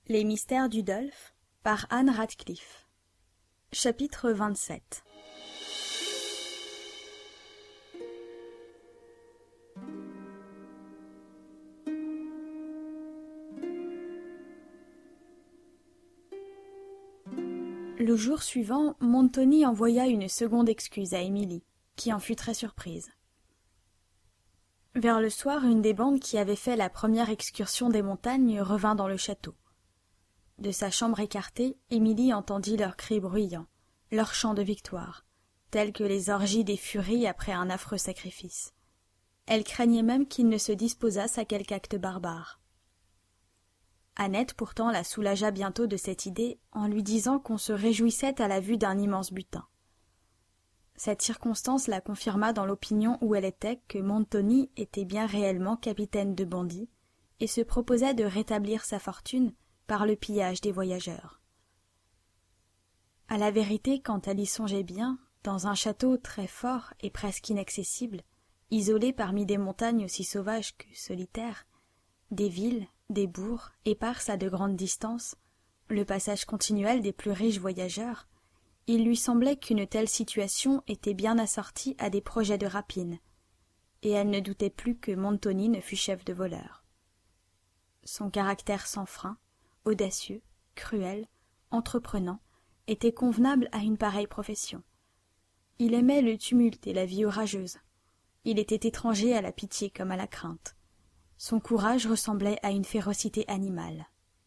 Les mystères d'Udolphe par Anne Radcliffe. Chapitre 27. Le jour suivant, Montoni envoya une seconde excuse à Émilie, qui en fut très surprise. Vers le soir, une des bandes qui avait fait la première excursion des montagnes revint dans le château. De sa chambre écartée, Émilie entendit leurs cris bruyants, leurs chants de victoire, tels que les orgies des furies après un affreux sacrifice. Elle craignait même qu'ils ne se disposassent à quelque acte barbare. Annette pourtant la soulagea bientôt de cette idée en lui disant qu'on se réjouissait à la vue d'un immense butin. Cette circonstance la confirma dans l'opinion où elle était que Montoni était bien réellement capitaine de bandits et se proposait de rétablir sa fortune par le pillage des voyageurs. À la vérité, quand elle y songeait bien, dans un château très fort et presque inaccessible, isolé parmi des montagnes aussi sauvages que solitaires, des villes, des bourgs, éparses à de grandes distances, le passage continuel des plus riches voyageurs, il lui semblait qu'une telle situation était bien assortie à des projets de rapine, et elle ne doutait plus que Montoni ne fût chef de voleurs. Son caractère sans frein, audacieux, cruel, entreprenant, était convenable à une pareille profession. Il aimait le tumulte et la vie orageuse. Il était étranger à la pitié comme à la crainte. Son courage ressemblait à une férocité animale.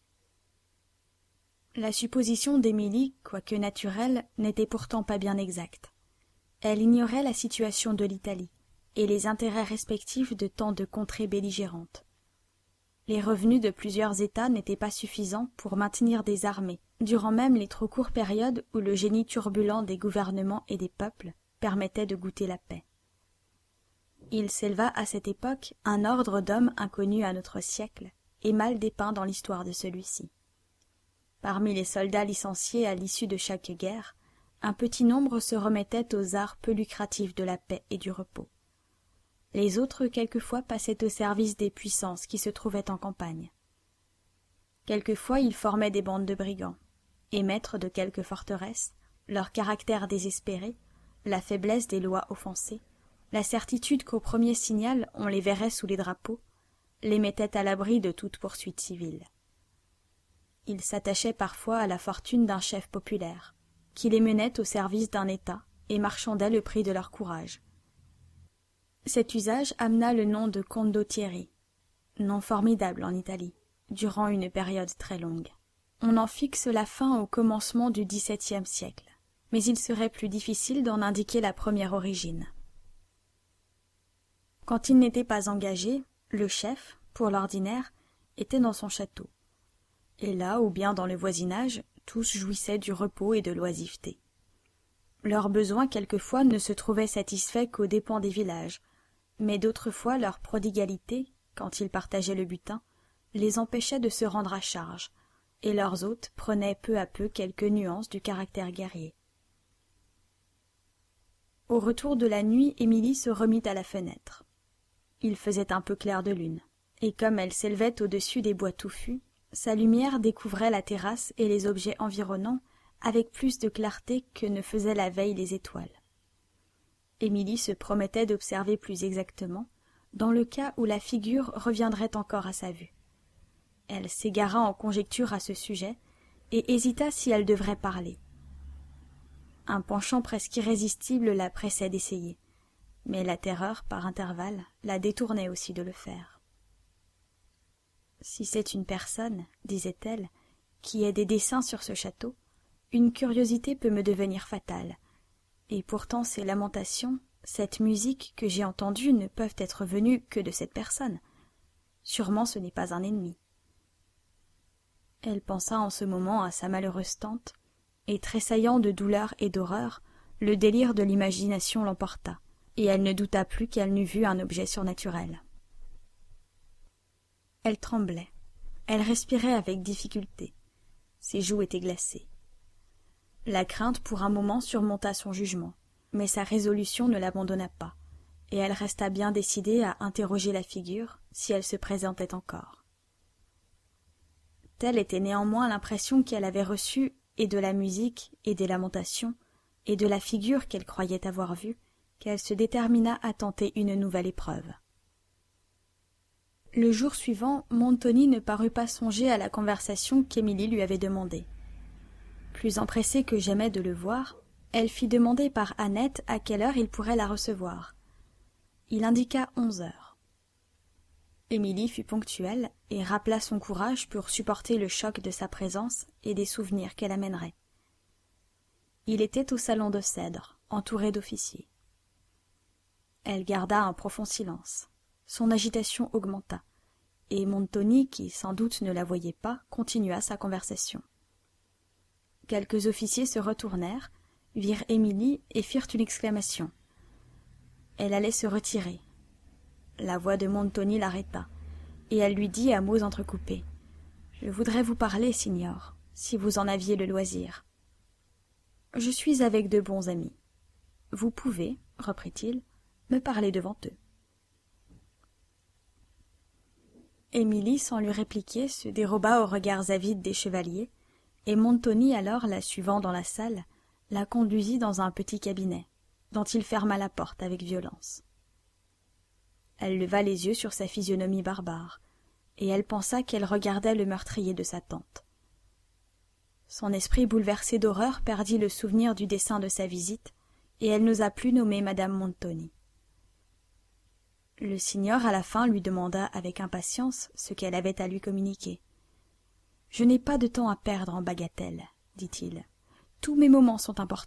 La supposition d'Émilie, quoique naturelle, n'était pourtant pas bien exacte. Elle ignorait la situation de l'Italie et les intérêts respectifs de tant de contrées belligérantes. Les revenus de plusieurs États n'étaient pas suffisants pour maintenir des armées, durant même les trop courtes périodes où le génie turbulent des gouvernements et des peuples permettait de goûter la paix. Il s'éleva à cette époque un ordre d'hommes inconnus à notre siècle et mal dépeint dans l'histoire de celui-ci. Parmi les soldats licenciés à l'issue de chaque guerre, un petit nombre se remettait aux arts peu lucratifs de la paix et du repos. Les autres, quelquefois, passaient au service des puissances qui se trouvaient en campagne. Quelquefois, ils formaient des bandes de brigands, et maîtres de quelques forteresses, leur caractère désespéré, la faiblesse des lois offensées, la certitude qu'au premier signal on les verrait sous les drapeaux, les mettaient à l'abri de toute poursuite civile. Ils s'attachaient parfois à la fortune d'un chef populaire, qui les menait au service d'un État et marchandait le prix de leur courage. Cet usage amena le nom de condottieri, nom formidable en Italie, durant une période très longue. On en fixe la fin au commencement du XVIIe siècle, mais il serait plus difficile d'en indiquer la première origine. Quand il n'était pas engagé, le chef, pour l'ordinaire, était dans son château. Et là, ou bien dans le voisinage, tous jouissaient du repos et de l'oisiveté. Leurs besoins quelquefois ne se trouvaient satisfaits qu'aux dépens des villages, mais d'autres fois leur prodigalité, quand ils partageaient le butin, les empêchait de se rendre à charge, et leurs hôtes prenaient peu à peu quelques nuances du caractère guerrier. Au retour de la nuit, Émilie se remit à la fenêtre. Il faisait un peu clair de lune, et comme elle s'élevait au-dessus des bois touffus, sa lumière découvrait la terrasse et les objets environnants avec plus de clarté que ne faisaient la veille les étoiles. Émilie se promettait d'observer plus exactement, dans le cas où la figure reviendrait encore à sa vue. Elle s'égara en conjectures à ce sujet, et hésita si elle devrait parler. Un penchant presque irrésistible la pressait d'essayer, mais la terreur, par intervalles, la détournait aussi de le faire. « Si c'est une personne, disait-elle, qui ait des desseins sur ce château, une curiosité peut me devenir fatale. Et pourtant ces lamentations, cette musique que j'ai entendue ne peuvent être venues que de cette personne. Sûrement ce n'est pas un ennemi. » Elle pensa en ce moment à sa malheureuse tante, et tressaillant de douleur et d'horreur, le délire de l'imagination l'emporta, et elle ne douta plus qu'elle n'eût vu un objet surnaturel. Elle tremblait, elle respirait avec difficulté, ses joues étaient glacées. La crainte pour un moment surmonta son jugement, mais sa résolution ne l'abandonna pas, et elle resta bien décidée à interroger la figure si elle se présentait encore. Telle était néanmoins l'impression qu'elle avait reçue et de la musique et des lamentations, et de la figure qu'elle croyait avoir vue, qu'elle se détermina à tenter une nouvelle épreuve. Le jour suivant, Montoni ne parut pas songer à la conversation qu'Émilie lui avait demandée. Plus empressée que jamais de le voir, elle fit demander par Annette à quelle heure il pourrait la recevoir. Il indiqua 11 heures. Émilie fut ponctuelle et rappela son courage pour supporter le choc de sa présence et des souvenirs qu'elle amènerait. Il était au salon de cèdre, entouré d'officiers. Elle garda un profond silence. Son agitation augmenta, et Montoni, qui sans doute ne la voyait pas, continua sa conversation. Quelques officiers se retournèrent, virent Émilie et firent une exclamation. Elle allait se retirer. La voix de Montoni l'arrêta, et elle lui dit à mots entrecoupés. « Je voudrais vous parler, signor, si vous en aviez le loisir. »« Je suis avec de bons amis. Vous pouvez, reprit-il, me parler devant eux. » Émilie, sans lui répliquer, se déroba aux regards avides des chevaliers, et Montoni, alors la suivant dans la salle, la conduisit dans un petit cabinet, dont il ferma la porte avec violence. Elle leva les yeux sur sa physionomie barbare, et elle pensa qu'elle regardait le meurtrier de sa tante. Son esprit bouleversé d'horreur perdit le souvenir du dessein de sa visite, et elle n'osa plus nommer madame Montoni. Le signor à la fin lui demanda avec impatience ce qu'elle avait à lui communiquer. « Je n'ai pas de temps à perdre en bagatelles, dit-il. Tous mes moments sont importants. »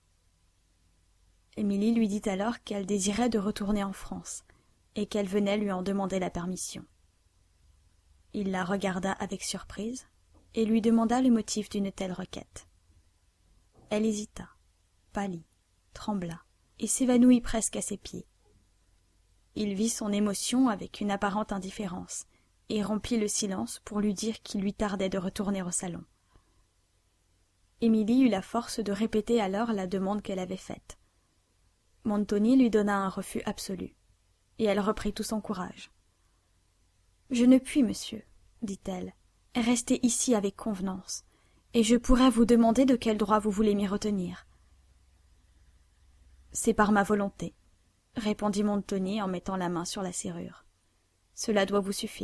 Émilie lui dit alors qu'elle désirait de retourner en France, et qu'elle venait lui en demander la permission. Il la regarda avec surprise, et lui demanda le motif d'une telle requête. Elle hésita, pâlit, trembla, et s'évanouit presque à ses pieds. Il vit son émotion avec une apparente indifférence, et rompit le silence pour lui dire qu'il lui tardait de retourner au salon. Émilie eut la force de répéter alors la demande qu'elle avait faite. Montoni lui donna un refus absolu, et elle reprit tout son courage. « Je ne puis, monsieur, dit-elle, rester ici avec convenance, et je pourrais vous demander de quel droit vous voulez m'y retenir. »« C'est par ma volonté, » répondit Montoni en mettant la main sur la serrure. « Cela doit vous suffire. »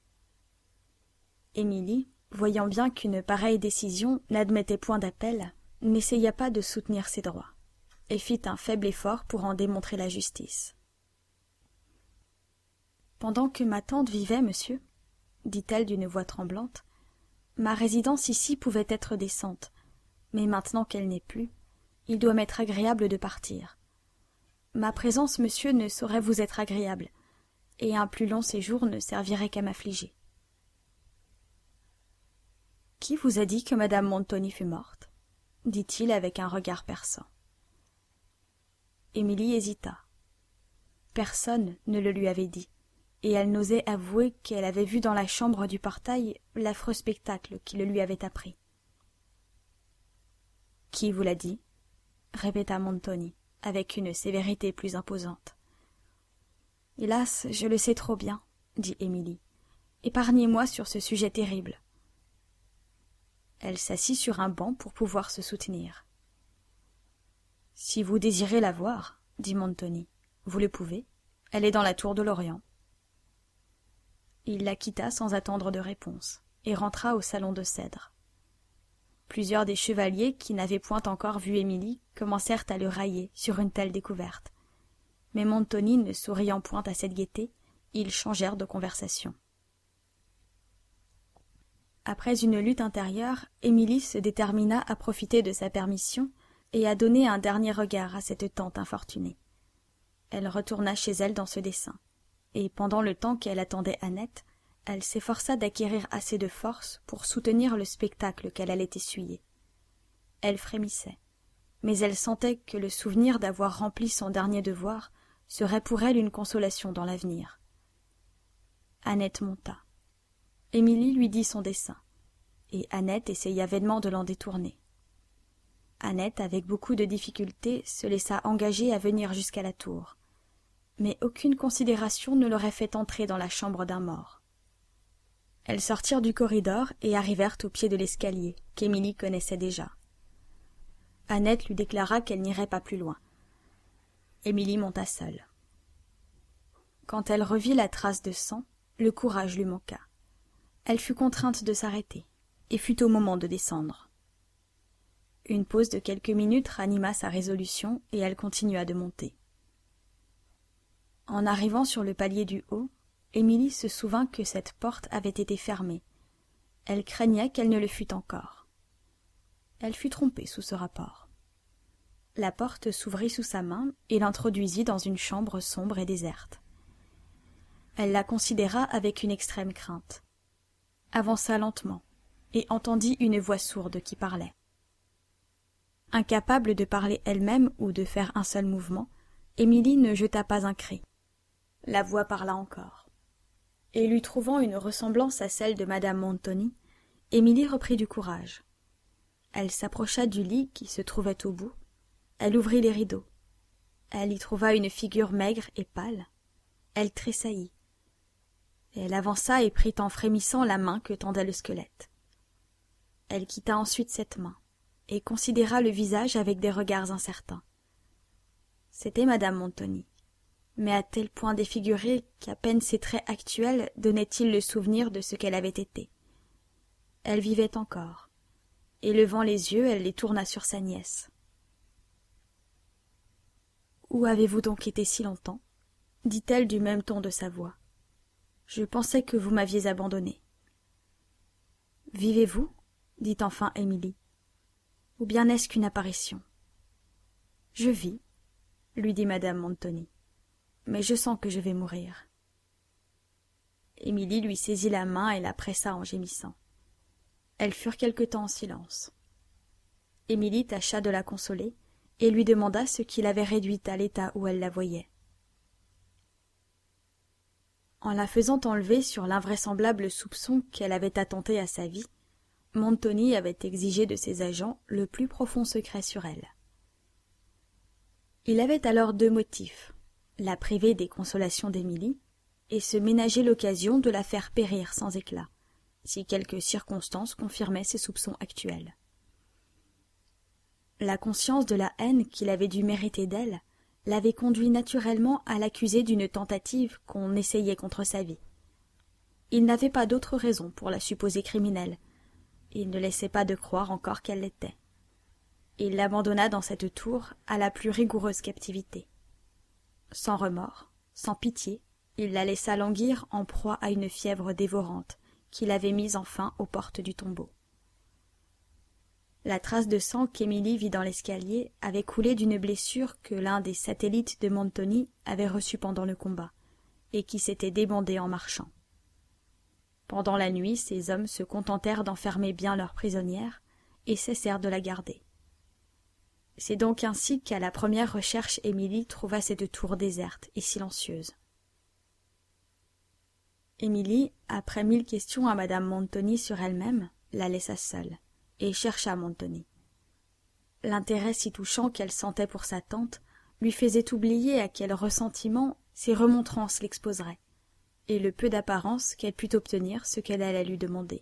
Émilie, voyant bien qu'une pareille décision n'admettait point d'appel, n'essaya pas de soutenir ses droits, et fit un faible effort pour en démontrer la justice. « Pendant que ma tante vivait, monsieur, dit-elle d'une voix tremblante, ma résidence ici pouvait être décente, mais maintenant qu'elle n'est plus, il doit m'être agréable de partir. Ma présence, monsieur, ne saurait vous être agréable, et un plus long séjour ne servirait qu'à m'affliger. » « Qui vous a dit que madame Montoni fut morte ?» dit-il avec un regard perçant. Émilie hésita. Personne ne le lui avait dit, et elle n'osait avouer qu'elle avait vu dans la chambre du portail l'affreux spectacle qui le lui avait appris. « Qui vous l'a dit ?» répéta Montoni, avec une sévérité plus imposante. « Hélas, je le sais trop bien, » dit Émilie. « Épargnez-moi sur ce sujet terrible. » Elle s'assit sur un banc pour pouvoir se soutenir. « Si vous désirez la voir, dit Montoni, vous le pouvez. Elle est dans la tour de l'Orient. » Il la quitta sans attendre de réponse, et rentra au salon de cèdre. Plusieurs des chevaliers, qui n'avaient point encore vu Émilie, commencèrent à le railler sur une telle découverte. Mais Montoni, ne souriant point à cette gaieté, ils changèrent de conversation. Après une lutte intérieure, Émilie se détermina à profiter de sa permission et à donner un dernier regard à cette tante infortunée. Elle retourna chez elle dans ce dessein, et pendant le temps qu'elle attendait Annette, elle s'efforça d'acquérir assez de force pour soutenir le spectacle qu'elle allait essuyer. Elle frémissait, mais elle sentait que le souvenir d'avoir rempli son dernier devoir serait pour elle une consolation dans l'avenir. Annette monta. Émilie lui dit son dessein, et Annette essaya vainement de l'en détourner. Annette, avec beaucoup de difficulté, se laissa engager à venir jusqu'à la tour, mais aucune considération ne l'aurait fait entrer dans la chambre d'un mort. Elles sortirent du corridor et arrivèrent au pied de l'escalier, qu'Émilie connaissait déjà. Annette lui déclara qu'elle n'irait pas plus loin. Émilie monta seule. Quand elle revit la trace de sang, le courage lui manqua. Elle fut contrainte de s'arrêter, et fut au moment de descendre. Une pause de quelques minutes ranima sa résolution, et elle continua de monter. En arrivant sur le palier du haut, Émilie se souvint que cette porte avait été fermée. Elle craignait qu'elle ne le fût encore. Elle fut trompée sous ce rapport. La porte s'ouvrit sous sa main et l'introduisit dans une chambre sombre et déserte. Elle la considéra avec une extrême crainte, avança lentement et entendit une voix sourde qui parlait. Incapable de parler elle-même ou de faire un seul mouvement, Émilie ne jeta pas un cri. La voix parla encore. Et lui trouvant une ressemblance à celle de madame Montoni, Émilie reprit du courage. Elle s'approcha du lit qui se trouvait au bout. Elle ouvrit les rideaux. Elle y trouva une figure maigre et pâle. Elle tressaillit. Elle avança et prit en frémissant la main que tendait le squelette. Elle quitta ensuite cette main et considéra le visage avec des regards incertains. C'était madame Montoni, mais à tel point défigurée qu'à peine ses traits actuels donnaient-ils le souvenir de ce qu'elle avait été. Elle vivait encore, et levant les yeux, elle les tourna sur sa nièce. « Où avez-vous donc été si longtemps ?» dit-elle du même ton de sa voix. « Je pensais que vous m'aviez abandonnée. »« Vivez-vous » dit enfin Émilie. « Ou bien est-ce qu'une apparition ?»« Je vis, » lui dit madame Montoni. « Mais je sens que je vais mourir. » Émilie lui saisit la main et la pressa en gémissant. Elles furent quelque temps en silence. Émilie tâcha de la consoler et lui demanda ce qui l'avait réduite à l'état où elle la voyait. En la faisant enlever sur l'invraisemblable soupçon qu'elle avait attenté à sa vie, Montoni avait exigé de ses agents le plus profond secret sur elle. Il avait alors deux motifs, la priver des consolations d'Émilie et se ménager l'occasion de la faire périr sans éclat, si quelque circonstance confirmait ses soupçons actuels. La conscience de la haine qu'il avait dû mériter d'elle l'avait conduit naturellement à l'accuser d'une tentative qu'on essayait contre sa vie. Il n'avait pas d'autre raison pour la supposer criminelle. Il ne laissait pas de croire encore qu'elle l'était. Il l'abandonna dans cette tour à la plus rigoureuse captivité. Sans remords, sans pitié, il la laissa languir en proie à une fièvre dévorante qui l'avait mise enfin aux portes du tombeau. La trace de sang qu'Émilie vit dans l'escalier avait coulé d'une blessure que l'un des satellites de Montoni avait reçue pendant le combat, et qui s'était débandée en marchant. Pendant la nuit, ces hommes se contentèrent d'enfermer bien leur prisonnière, et cessèrent de la garder. C'est donc ainsi qu'à la première recherche Émilie trouva cette tour déserte et silencieuse. Émilie, après 1000 questions à madame Montoni sur elle-même, la laissa seule, et chercha Montoni. L'intérêt si touchant qu'elle sentait pour sa tante lui faisait oublier à quel ressentiment ces remontrances l'exposeraient, et le peu d'apparence qu'elle put obtenir ce qu'elle allait lui demander.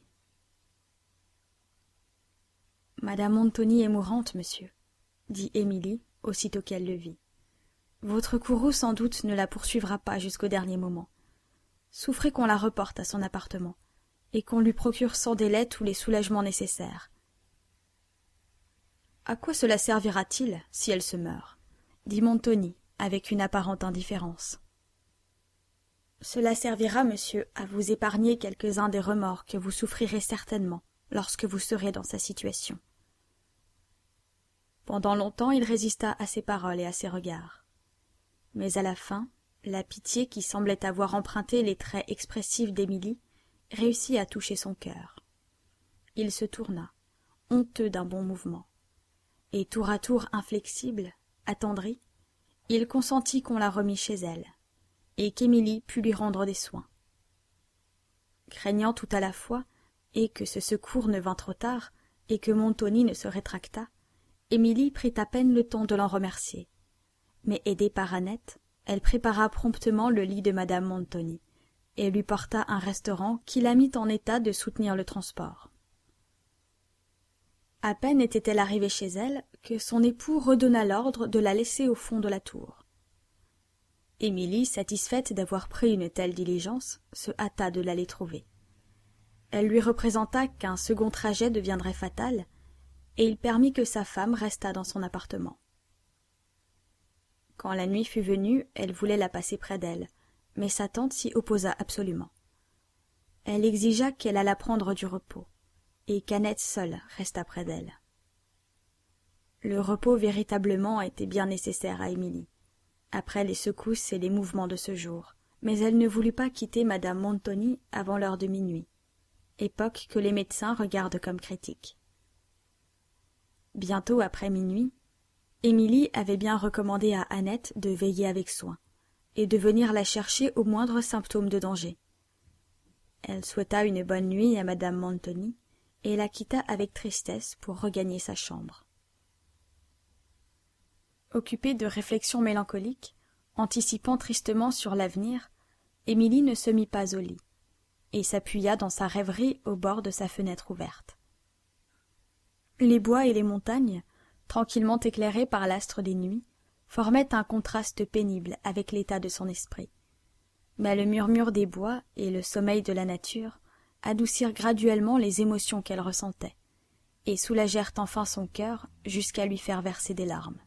« Madame Montoni est mourante, monsieur, » dit Émilie, aussitôt qu'elle le vit. « Votre courroux sans doute ne la poursuivra pas jusqu'au dernier moment. Souffrez qu'on la reporte à son appartement, et qu'on lui procure sans délai tous les soulagements nécessaires. » « À quoi cela servira-t-il, si elle se meurt ?» dit Montoni, avec une apparente indifférence. « Cela servira, monsieur, à vous épargner quelques-uns des remords que vous souffrirez certainement lorsque vous serez dans sa situation. » Pendant longtemps, il résista à ses paroles et à ses regards. Mais à la fin, la pitié qui semblait avoir emprunté les traits expressifs d'Émilie réussit à toucher son cœur. Il se tourna, honteux d'un bon mouvement. Et tour à tour inflexible, attendri, il consentit qu'on la remît chez elle, et qu'Émilie pût lui rendre des soins. Craignant tout à la fois, et que ce secours ne vînt trop tard, et que Montoni ne se rétractât, Émilie prit à peine le temps de l'en remercier. Mais aidée par Annette, elle prépara promptement le lit de madame Montoni, et lui porta un restaurant qui la mit en état de soutenir le transport. À peine était-elle arrivée chez elle que son époux redonna l'ordre de la laisser au fond de la tour. Émilie, satisfaite d'avoir pris une telle diligence, se hâta de l'aller trouver. Elle lui représenta qu'un second trajet deviendrait fatal, et il permit que sa femme restât dans son appartement. Quand la nuit fut venue, elle voulait la passer près d'elle, mais sa tante s'y opposa absolument. Elle exigea qu'elle allât prendre du repos, et qu'Annette seule restât près d'elle. Le repos véritablement était bien nécessaire à Émilie, après les secousses et les mouvements de ce jour, mais elle ne voulut pas quitter madame Montoni avant l'heure de minuit, époque que les médecins regardent comme critique. Bientôt après minuit, Émilie avait bien recommandé à Annette de veiller avec soin, et de venir la chercher au moindre symptôme de danger. Elle souhaita une bonne nuit à madame Montoni, et la quitta avec tristesse pour regagner sa chambre. Occupée de réflexions mélancoliques, anticipant tristement sur l'avenir, Émilie ne se mit pas au lit, et s'appuya dans sa rêverie au bord de sa fenêtre ouverte. Les bois et les montagnes, tranquillement éclairés par l'astre des nuits, formaient un contraste pénible avec l'état de son esprit. Mais le murmure des bois et le sommeil de la nature adoucirent graduellement les émotions qu'elle ressentait, et soulagèrent enfin son cœur jusqu'à lui faire verser des larmes.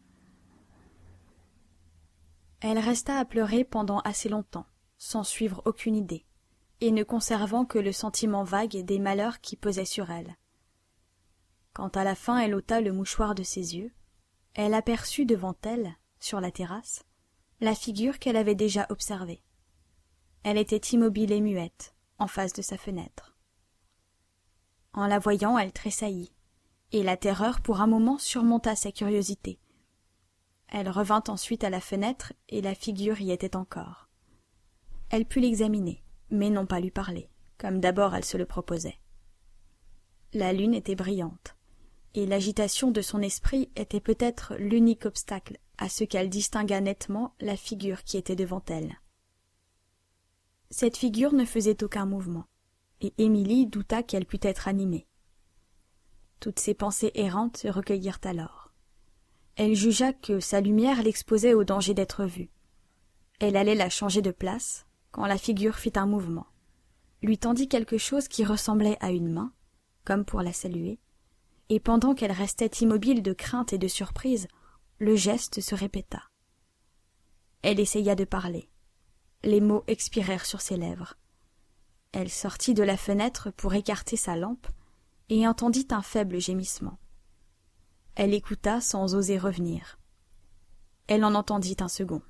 Elle resta à pleurer pendant assez longtemps, sans suivre aucune idée, et ne conservant que le sentiment vague des malheurs qui pesaient sur elle. Quand à la fin elle ôta le mouchoir de ses yeux, elle aperçut devant elle, sur la terrasse, la figure qu'elle avait déjà observée. Elle était immobile et muette, en face de sa fenêtre. En la voyant, elle tressaillit, et la terreur pour un moment surmonta sa curiosité. Elle revint ensuite à la fenêtre, et la figure y était encore. Elle put l'examiner, mais non pas lui parler, comme d'abord elle se le proposait. La lune était brillante, et l'agitation de son esprit était peut-être l'unique obstacle à ce qu'elle distinguât nettement la figure qui était devant elle. Cette figure ne faisait aucun mouvement, et Émilie douta qu'elle pût être animée. Toutes ses pensées errantes se recueillirent alors. Elle jugea que sa lumière l'exposait au danger d'être vue. Elle allait la changer de place, quand la figure fit un mouvement, lui tendit quelque chose qui ressemblait à une main, comme pour la saluer, et pendant qu'elle restait immobile de crainte et de surprise, le geste se répéta. Elle essaya de parler. Les mots expirèrent sur ses lèvres. Elle sortit de la fenêtre pour écarter sa lampe et entendit un faible gémissement. Elle écouta sans oser revenir. Elle en entendit un second.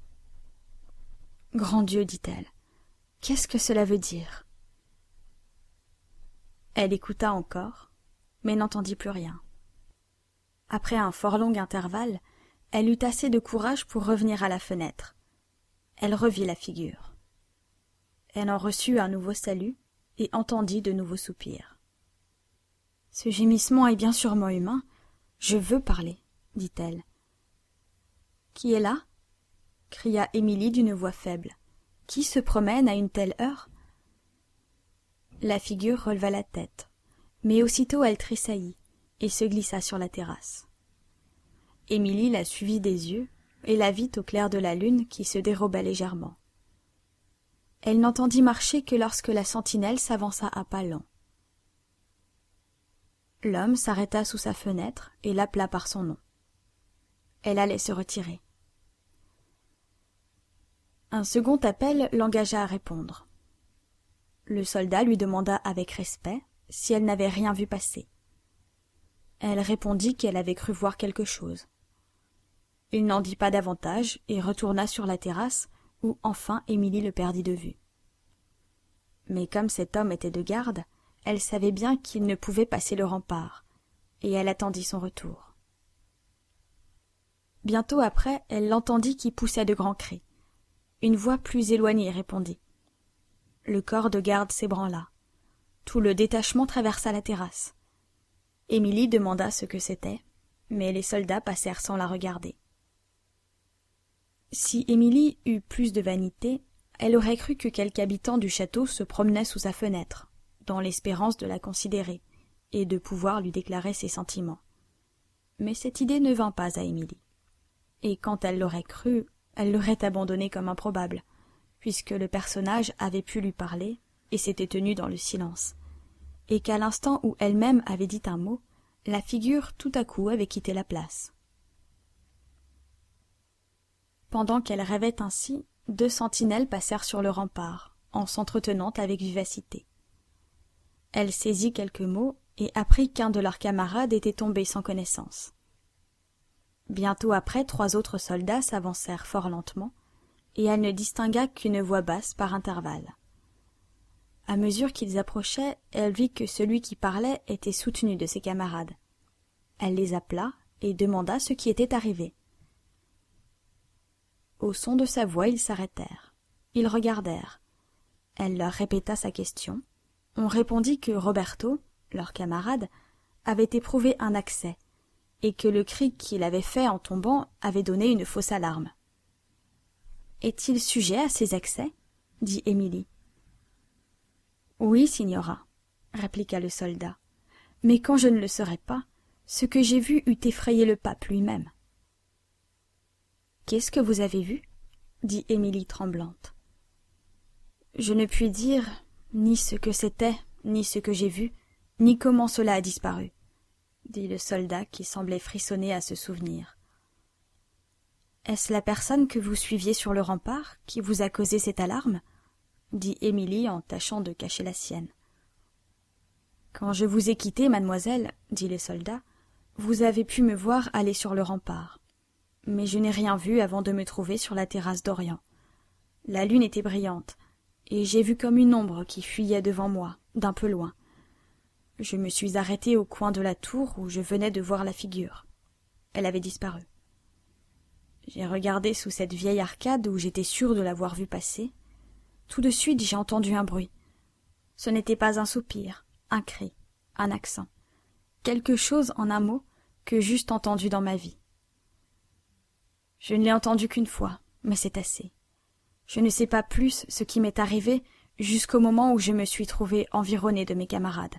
« Grand Dieu, dit-elle, qu'est-ce que cela veut dire ?» Elle écouta encore, mais n'entendit plus rien. Après un fort long intervalle, elle eut assez de courage pour revenir à la fenêtre. Elle revit la figure. Elle en reçut un nouveau salut et entendit de nouveaux soupirs. « Ce gémissement est bien sûrement humain. Je veux parler, dit-elle. « Qui est là ?» cria Émilie d'une voix faible. « Qui se promène à une telle heure ?» La figure releva la tête, mais aussitôt elle tressaillit et se glissa sur la terrasse. Émilie la suivit des yeux et la vit au clair de la lune qui se déroba légèrement. Elle n'entendit marcher que lorsque la sentinelle s'avança à pas lents. L'homme s'arrêta sous sa fenêtre et l'appela par son nom. Elle allait se retirer. Un second appel l'engagea à répondre. Le soldat lui demanda avec respect si elle n'avait rien vu passer. Elle répondit qu'elle avait cru voir quelque chose. Il n'en dit pas davantage et retourna sur la terrasse où enfin Émilie le perdit de vue. Mais comme cet homme était de garde, elle savait bien qu'il ne pouvait passer le rempart, et elle attendit son retour. Bientôt après, elle l'entendit qui poussait de grands cris. Une voix plus éloignée répondit. Le corps de garde s'ébranla. Tout le détachement traversa la terrasse. Émilie demanda ce que c'était, mais les soldats passèrent sans la regarder. Si Émilie eut plus de vanité, elle aurait cru que quelque habitant du château se promenait sous sa fenêtre, dans l'espérance de la considérer, et de pouvoir lui déclarer ses sentiments. Mais cette idée ne vint pas à Émilie. Et quand elle l'aurait cru, elle l'aurait abandonnée comme improbable, puisque le personnage avait pu lui parler et s'était tenu dans le silence, et qu'à l'instant où elle-même avait dit un mot, la figure tout à coup avait quitté la place. Pendant qu'elle rêvait ainsi, 2 sentinelles passèrent sur le rempart, en s'entretenant avec vivacité. Elle saisit quelques mots et apprit qu'un de leurs camarades était tombé sans connaissance. Bientôt après, 3 autres soldats s'avancèrent fort lentement, et elle ne distingua qu'une voix basse par intervalles. À mesure qu'ils approchaient, elle vit que celui qui parlait était soutenu de ses camarades. Elle les appela et demanda ce qui était arrivé. Au son de sa voix, ils s'arrêtèrent. Ils regardèrent. Elle leur répéta sa question. On répondit que Roberto, leur camarade, avait éprouvé un accès, et que le cri qu'il avait fait en tombant avait donné une fausse alarme. « Est-il sujet à ces accès ?» dit Émilie. « Oui, signora, » répliqua le soldat, « mais quand je ne le serais pas, ce que j'ai vu eût effrayé le pape lui-même. »« Qu'est-ce que vous avez vu ?» dit Émilie tremblante. « Je ne puis dire ni ce que c'était, ni ce que j'ai vu, ni comment cela a disparu, » dit le soldat qui semblait frissonner à ce souvenir. « Est-ce la personne que vous suiviez sur le rempart qui vous a causé cette alarme ?» dit Émilie en tâchant de cacher la sienne. « Quand je vous ai quittée, mademoiselle, dit le soldat, vous avez pu me voir aller sur le rempart. Mais je n'ai rien vu avant de me trouver sur la terrasse d'Orient. La lune était brillante, et j'ai vu comme une ombre qui fuyait devant moi, d'un peu loin. Je me suis arrêtée au coin de la tour où je venais de voir la figure. Elle avait disparu. J'ai regardé sous cette vieille arcade où j'étais sûre de l'avoir vue passer. Tout de suite j'ai entendu un bruit. Ce n'était pas un soupir, un cri, un accent. Quelque chose, en un mot, que j'eusse entendu dans ma vie. Je ne l'ai entendu qu'une fois, mais c'est assez. Je ne sais pas plus ce qui m'est arrivé jusqu'au moment où je me suis trouvée environnée de mes camarades.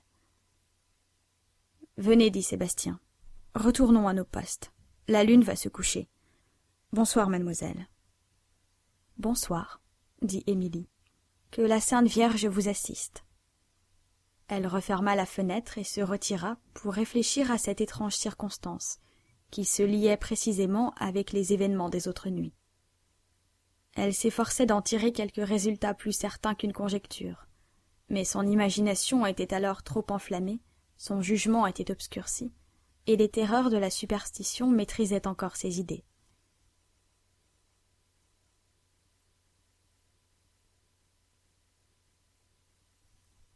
« Venez, dit Sébastien. Retournons à nos postes. La lune va se coucher. Bonsoir, mademoiselle. »« Bonsoir, dit Émilie. Que la Sainte Vierge vous assiste. » Elle referma la fenêtre et se retira pour réfléchir à cette étrange circonstance, qui se liait précisément avec les événements des autres nuits. Elle s'efforçait d'en tirer quelques résultats plus certains qu'une conjecture, mais son imagination était alors trop enflammée, son jugement était obscurci, et les terreurs de la superstition maîtrisaient encore ses idées.